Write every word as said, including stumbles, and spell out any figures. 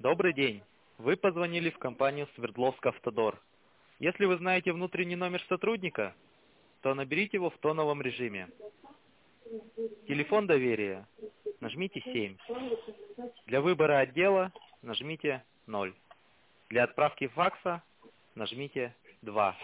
Добрый день. Вы позвонили в компанию Свердловск Автодор. Если вы знаете внутренний номер сотрудника, то наберите его в тоновом режиме. Телефон доверия. Нажмите семь. Для выбора отдела нажмите ноль. Для отправки факса нажмите два.